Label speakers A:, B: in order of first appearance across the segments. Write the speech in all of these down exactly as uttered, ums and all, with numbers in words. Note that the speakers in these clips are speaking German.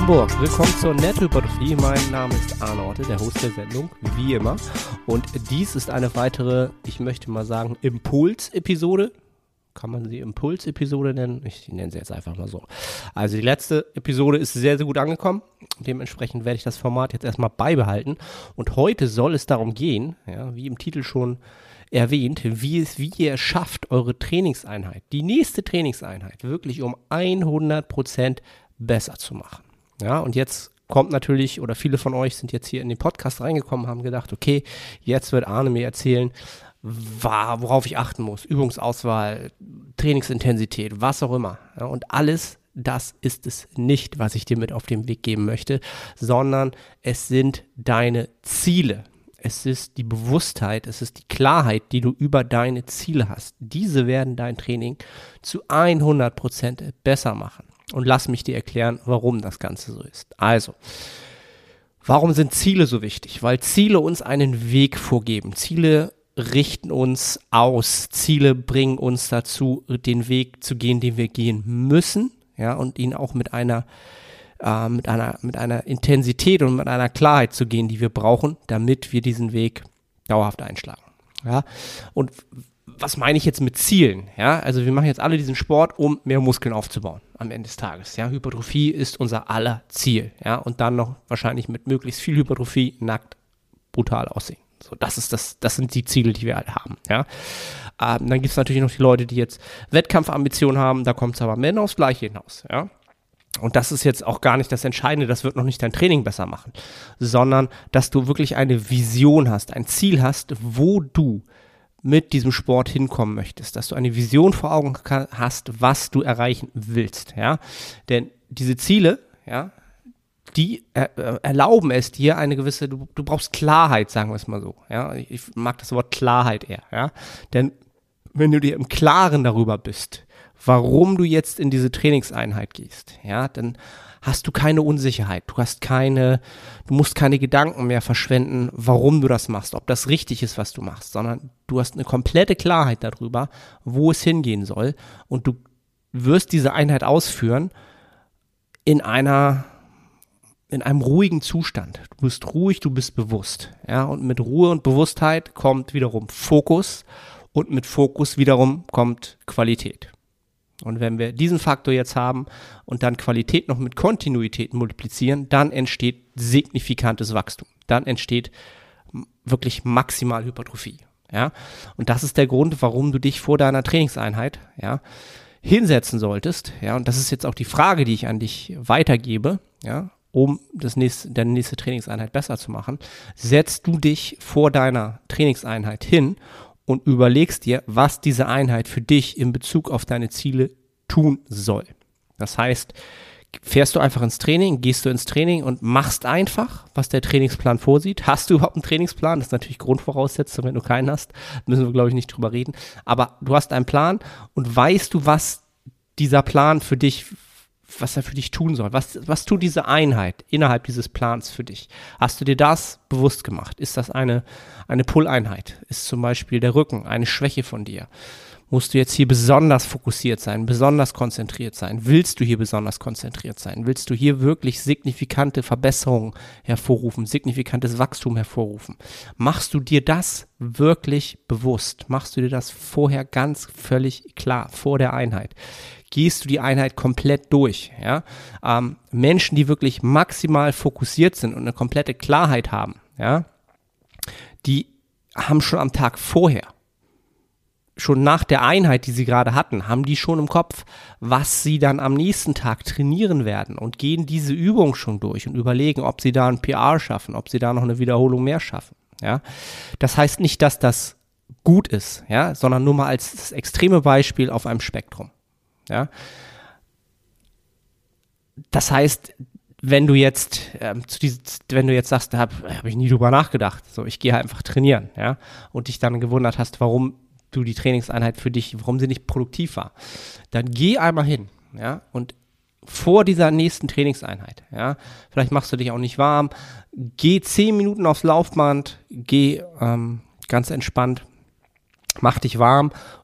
A: Hamburg, willkommen zur Nettohypertrophie. Mein Name ist Arne Orte, der Host der Sendung, wie immer. Und dies ist eine weitere, ich möchte mal sagen, Impuls-Episode. Kann man sie Impuls-Episode nennen? Ich nenne sie jetzt einfach mal so. Also die letzte Episode ist sehr, sehr gut angekommen. Dementsprechend werde ich das Format jetzt erstmal beibehalten. Und heute soll es darum gehen, ja, wie im Titel schon erwähnt, wie es, wie ihr schafft, eure Trainingseinheit, die nächste Trainingseinheit, wirklich um hundert Prozent besser zu machen. Ja, und jetzt kommt natürlich, oder viele von euch sind jetzt hier in den Podcast reingekommen, haben gedacht, okay, jetzt wird Arne mir erzählen, worauf ich achten muss, Übungsauswahl, Trainingsintensität, was auch immer. Ja, und alles das ist es nicht, was ich dir mit auf den Weg geben möchte, sondern es sind deine Ziele. Es ist die Bewusstheit, es ist die Klarheit, die du über deine Ziele hast. Diese werden dein Training zu hundert Prozent besser machen. Und lass mich dir erklären, warum das Ganze so ist. Also, warum sind Ziele so wichtig? Weil Ziele uns einen Weg vorgeben. Ziele richten uns aus. Ziele bringen uns dazu, den Weg zu gehen, den wir gehen müssen, ja, und ihn auch mit einer, äh, mit einer, mit einer Intensität und mit einer Klarheit zu gehen, die wir brauchen, damit wir diesen Weg dauerhaft einschlagen. Ja, und was meine ich jetzt mit Zielen? Ja, also wir machen jetzt alle diesen Sport, um mehr Muskeln aufzubauen am Ende des Tages. Ja, Hypertrophie ist unser aller Ziel. Ja, und dann noch wahrscheinlich mit möglichst viel Hypertrophie nackt brutal aussehen. So, das ist das, das sind die Ziele, die wir alle haben. Ja, ähm, dann gibt es natürlich noch die Leute, die jetzt Wettkampfambitionen haben. Da kommt es aber mehr aufs Gleiche hinaus. Ja. Und das ist jetzt auch gar nicht das Entscheidende, das wird noch nicht dein Training besser machen, sondern dass du wirklich eine Vision hast, ein Ziel hast, wo du mit diesem Sport hinkommen möchtest, dass du eine Vision vor Augen hast, was du erreichen willst, ja, denn diese Ziele, ja, die er, äh, erlauben es dir eine gewisse, du, du brauchst Klarheit, sagen wir es mal so, ja, ich, ich mag das Wort Klarheit eher, ja, denn wenn du dir im Klaren darüber bist, warum du jetzt in diese Trainingseinheit gehst, ja, dann hast du keine Unsicherheit, du hast keine, du musst keine Gedanken mehr verschwenden, warum du das machst, ob das richtig ist, was du machst, sondern du hast eine komplette Klarheit darüber, wo es hingehen soll und du wirst diese Einheit ausführen in einer, in einem ruhigen Zustand. Du bist ruhig, du bist bewusst, ja, und mit Ruhe und Bewusstheit kommt wiederum Fokus und mit Fokus wiederum kommt Qualität. Und wenn wir diesen Faktor jetzt haben und dann Qualität noch mit Kontinuität multiplizieren, dann entsteht signifikantes Wachstum. Dann entsteht wirklich maximal Hypertrophie. Ja? Und das ist der Grund, warum du dich vor deiner Trainingseinheit, ja, hinsetzen solltest. Ja? Und das ist jetzt auch die Frage, die ich an dich weitergebe, ja, um das nächste, deine nächste Trainingseinheit besser zu machen. Setzt du dich vor deiner Trainingseinheit hin und überlegst dir, was diese Einheit für dich in Bezug auf deine Ziele tun soll. Das heißt, fährst du einfach ins Training, gehst du ins Training und machst einfach, was der Trainingsplan vorsieht. Hast du überhaupt einen Trainingsplan? Das ist natürlich Grundvoraussetzung, wenn du keinen hast, müssen wir, glaube ich, nicht drüber reden. Aber du hast einen Plan und weißt du, was dieser Plan für dich, was er für dich tun soll. Was, was tut diese Einheit innerhalb dieses Plans für dich? Hast du dir das bewusst gemacht? Ist das eine, eine Pull-Einheit? Ist zum Beispiel der Rücken eine Schwäche von dir? Musst du jetzt hier besonders fokussiert sein, besonders konzentriert sein? Willst du hier besonders konzentriert sein? Willst du hier wirklich signifikante Verbesserungen hervorrufen, signifikantes Wachstum hervorrufen? Machst du dir das wirklich bewusst? Machst du dir das vorher ganz völlig klar, vor der Einheit? Gehst du die Einheit komplett durch, ja? Ähm, Menschen, die wirklich maximal fokussiert sind und eine komplette Klarheit haben, ja, die haben schon am Tag vorher, schon nach der Einheit, die sie gerade hatten, haben die schon im Kopf, was sie dann am nächsten Tag trainieren werden und gehen diese Übung schon durch und überlegen, ob sie da ein P R schaffen, ob sie da noch eine Wiederholung mehr schaffen, ja? Das heißt nicht, dass das gut ist, ja, sondern nur mal als das extreme Beispiel auf einem Spektrum. Ja, das heißt, wenn du jetzt, ähm, zu diesem, wenn du jetzt sagst, da habe hab ich nie drüber nachgedacht, so ich gehe halt einfach trainieren, ja, und dich dann gewundert hast, warum du die Trainingseinheit für dich, warum sie nicht produktiv war, dann geh einmal hin, ja, und vor dieser nächsten Trainingseinheit, ja, vielleicht machst du dich auch nicht warm, geh zehn Minuten aufs Laufband, geh ähm, ganz entspannt, mach dich warm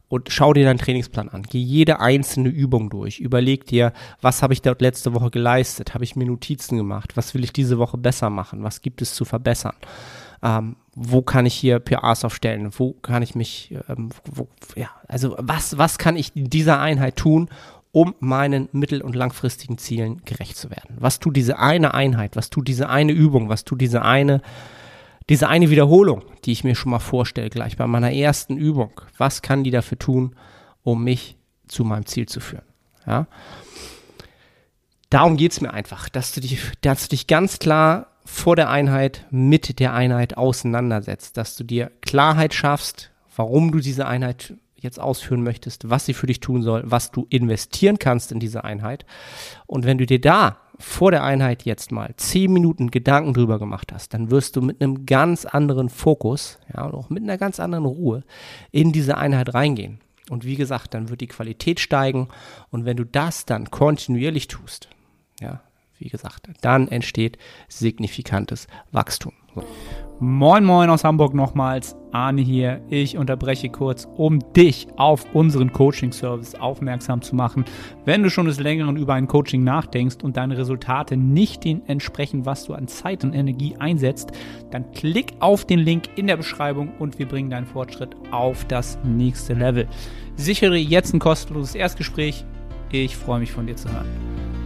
A: und schau dir deinen Trainingsplan an. Geh jede einzelne Übung durch. Überleg dir, was habe ich dort letzte Woche geleistet? Habe ich mir Notizen gemacht? Was will ich diese Woche besser machen? Was gibt es zu verbessern? Ähm, wo kann ich hier P As aufstellen? Wo kann ich mich, ähm, wo, ja, also was, was kann ich in dieser Einheit tun, um meinen mittel- und langfristigen Zielen gerecht zu werden? Was tut diese eine Einheit? Was tut diese eine Übung? Was tut diese eine Diese eine Wiederholung, die ich mir schon mal vorstelle, gleich bei meiner ersten Übung, was kann die dafür tun, um mich zu meinem Ziel zu führen? Ja? Darum geht es mir einfach, dass du, dich, dass du dich ganz klar vor der Einheit mit der Einheit auseinandersetzt, dass du dir Klarheit schaffst, warum du diese Einheit jetzt ausführen möchtest, was sie für dich tun soll, was du investieren kannst in diese Einheit. Und wenn du dir da vor der Einheit jetzt mal zehn Minuten Gedanken drüber gemacht hast, dann wirst du mit einem ganz anderen Fokus, ja, und auch mit einer ganz anderen Ruhe in diese Einheit reingehen. Und wie gesagt, dann wird die Qualität steigen und wenn du das dann kontinuierlich tust, ja, wie gesagt, dann entsteht signifikantes Wachstum. So.
B: Moin Moin aus Hamburg nochmals, Arne hier. Ich unterbreche kurz, um dich auf unseren Coaching-Service aufmerksam zu machen. Wenn du schon des Längeren über ein Coaching nachdenkst und deine Resultate nicht den entsprechen, was du an Zeit und Energie einsetzt, dann klick auf den Link in der Beschreibung und wir bringen deinen Fortschritt auf das nächste Level. Sichere jetzt ein kostenloses Erstgespräch. Ich freue mich, von dir zu hören.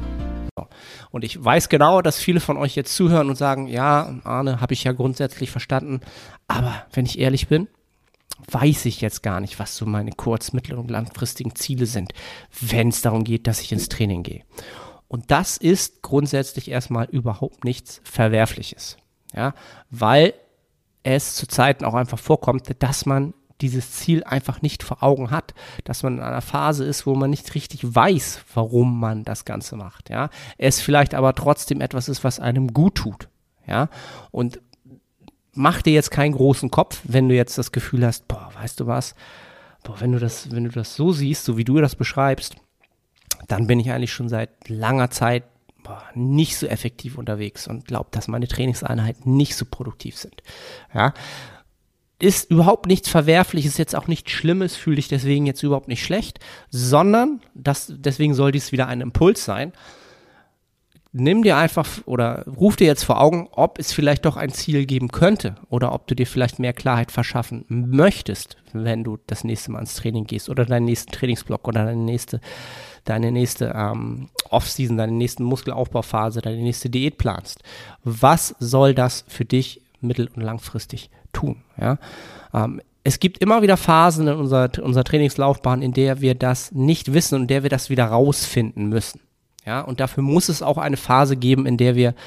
A: Und ich weiß genau, dass viele von euch jetzt zuhören und sagen, ja, Arne, habe ich ja grundsätzlich verstanden, aber wenn ich ehrlich bin, weiß ich jetzt gar nicht, was so meine kurz-, mittel- und langfristigen Ziele sind, wenn es darum geht, dass ich ins Training gehe. Und das ist grundsätzlich erstmal überhaupt nichts Verwerfliches, ja, weil es zu Zeiten auch einfach vorkommt, dass man dieses Ziel einfach nicht vor Augen hat, dass man in einer Phase ist, wo man nicht richtig weiß, warum man das Ganze macht, ja, es vielleicht aber trotzdem etwas ist, was einem gut tut, ja, und mach dir jetzt keinen großen Kopf, wenn du jetzt das Gefühl hast, boah, weißt du was, boah, wenn du das, wenn du das so siehst, so wie du das beschreibst, dann bin ich eigentlich schon seit langer Zeit boah, nicht so effektiv unterwegs und glaube, dass meine Trainingseinheiten nicht so produktiv sind, ja. Ist überhaupt nichts Verwerfliches, jetzt auch nichts Schlimmes, fühl dich deswegen jetzt überhaupt nicht schlecht, sondern das, deswegen soll dies wieder ein Impuls sein. Nimm dir einfach oder ruf dir jetzt vor Augen, ob es vielleicht doch ein Ziel geben könnte oder ob du dir vielleicht mehr Klarheit verschaffen möchtest, wenn du das nächste Mal ins Training gehst oder deinen nächsten Trainingsblock oder deine nächste, deine nächste ähm, Off-Season, deine nächste Muskelaufbauphase, deine nächste Diät planst. Was soll das für dich mittel- und langfristig tun? Ja? Ähm, es gibt immer wieder Phasen in unserer, unserer Trainingslaufbahn, in der wir das nicht wissen und in der wir das wieder rausfinden müssen. Ja? Und dafür muss es auch eine Phase geben, in der wir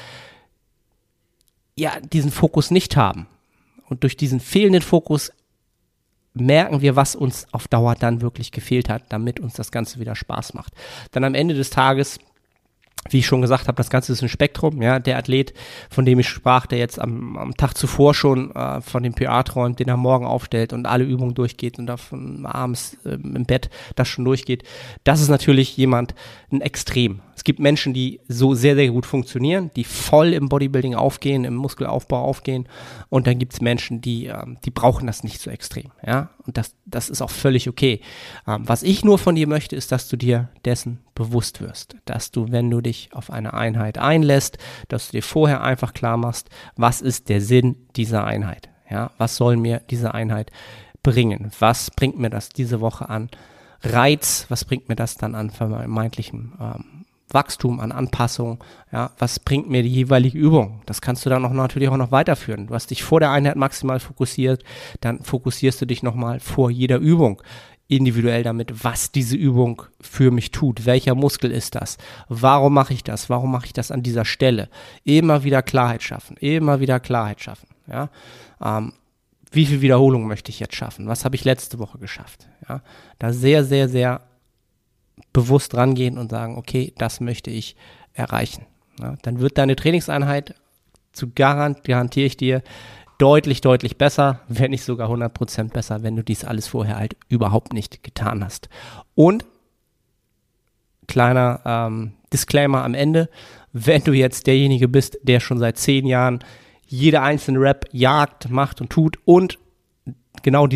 A: ja diesen Fokus nicht haben. Und durch diesen fehlenden Fokus merken wir, was uns auf Dauer dann wirklich gefehlt hat, damit uns das Ganze wieder Spaß macht. Dann am Ende des Tages, wie ich schon gesagt habe, das Ganze ist ein Spektrum. Ja, der Athlet, von dem ich sprach, der jetzt am, am Tag zuvor schon äh, von dem P A träumt, den er morgen aufstellt und alle Übungen durchgeht und davon abends äh, im Bett das schon durchgeht, das ist natürlich jemand, ein Extrem. Es gibt Menschen, die so sehr, sehr gut funktionieren, die voll im Bodybuilding aufgehen, im Muskelaufbau aufgehen und dann gibt es Menschen, die, ähm, die brauchen das nicht so extrem. Ja, und das, das ist auch völlig okay. Ähm, was ich nur von dir möchte, ist, dass du dir dessen bewusst wirst, dass du, wenn du dich auf eine Einheit einlässt, dass du dir vorher einfach klar machst, was ist der Sinn dieser Einheit? Ja, was soll mir diese Einheit bringen? Was bringt mir das diese Woche an Reiz? Was bringt mir das dann an vermeintlichem ähm, Wachstum, an Anpassung? Ja, was bringt mir die jeweilige Übung? Das kannst du dann auch natürlich auch noch weiterführen. Du hast dich vor der Einheit maximal fokussiert, dann fokussierst du dich nochmal vor jeder Übung individuell damit, was diese Übung für mich tut. Welcher Muskel ist das? Warum mache ich das? Warum mache ich das an dieser Stelle? Immer wieder Klarheit schaffen, immer wieder Klarheit schaffen. Ja? Ähm, wie viel Wiederholungen möchte ich jetzt schaffen? Was habe ich letzte Woche geschafft? Ja? Da sehr, sehr, sehr bewusst rangehen und sagen, okay, das möchte ich erreichen. Ja? Dann wird deine Trainingseinheit, zu garant, garantiere ich dir, deutlich, deutlich besser, wenn nicht sogar hundert Prozent besser, wenn du dies alles vorher halt überhaupt nicht getan hast. Und kleiner ähm, Disclaimer am Ende, wenn du jetzt derjenige bist, der schon seit zehn Jahren jede einzelne Rep jagt, macht und tut und genau dieser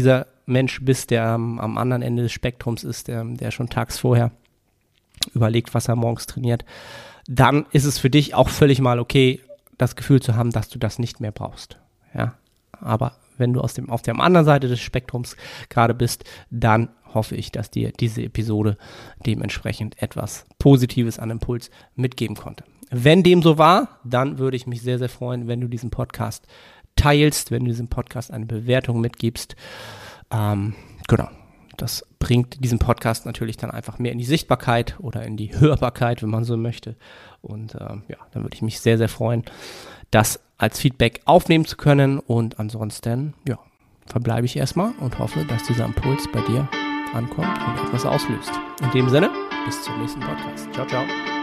A: Mensch bist, der am, am anderen Ende des Spektrums ist, der, der schon tags vorher überlegt, was er morgens trainiert, dann ist es für dich auch völlig mal okay, das Gefühl zu haben, dass du das nicht mehr brauchst. Ja, aber wenn du aus dem, auf der anderen Seite des Spektrums gerade bist, dann hoffe ich, dass dir diese Episode dementsprechend etwas Positives an Impuls mitgeben konnte. Wenn dem so war, dann würde ich mich sehr, sehr freuen, wenn du diesen Podcast teilst, wenn du diesem Podcast eine Bewertung mitgibst. Ähm, genau, das bringt diesen Podcast natürlich dann einfach mehr in die Sichtbarkeit oder in die Hörbarkeit, wenn man so möchte. Und ähm, ja, dann würde ich mich sehr, sehr freuen, das als Feedback aufnehmen zu können. Und ansonsten, ja, verbleibe ich erstmal und hoffe, dass dieser Impuls bei dir ankommt und etwas auslöst. In dem Sinne, bis zum nächsten Podcast. Ciao, ciao.